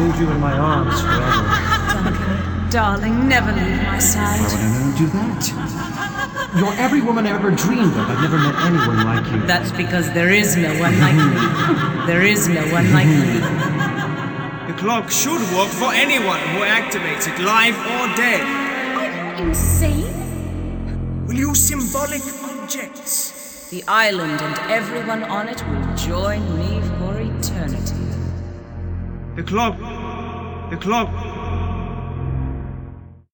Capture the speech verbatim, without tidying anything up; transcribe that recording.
hold you in my arms forever. Duncan, darling, never leave my Why side. would I never do that? You're every woman I ever dreamed of. I've never met anyone like you. That's because there is no one like me. There is no one like me. The clock should work for anyone who activates it, live or dead. Are you insane? Will you symbolic objects? The island and everyone on it will join me for eternity. The clock. The clock